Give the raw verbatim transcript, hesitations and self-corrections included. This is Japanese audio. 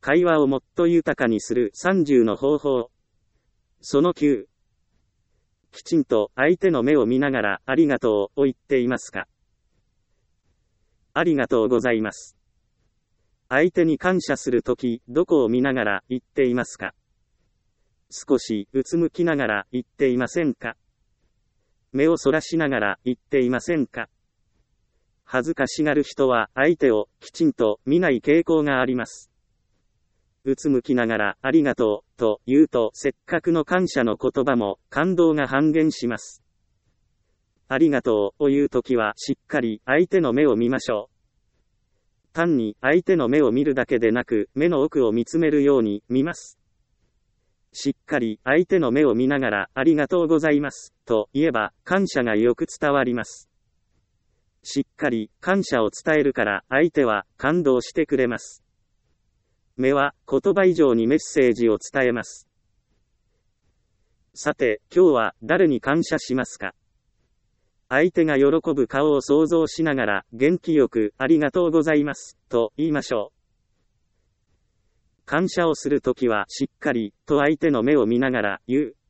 会話をもっと豊かにするさんじゅうの方法。そのきゅう。きちんと相手の目を見ながらありがとうを言っていますか。ありがとうございます。相手に感謝するとき、どこを見ながら言っていますか。少しうつむきながら言っていませんか。目をそらしながら言っていませんか。恥ずかしがる人は相手をきちんと見ない傾向があります。うつむきながらありがとうと言うと、せっかくの感謝の言葉も感動が半減します。ありがとうを言うときはしっかり相手の目を見ましょう。単に相手の目を見るだけでなく、目の奥を見つめるように見ます。しっかり相手の目を見ながらありがとうございますと言えば感謝がよく伝わります。しっかり感謝を伝えるから相手は感動してくれます。目は言葉以上にメッセージを伝えます。さて、今日は誰に感謝しますか。相手が喜ぶ顔を想像しながら元気よくありがとうございますと言いましょう。感謝をするときはしっかりと相手の目を見ながら言う。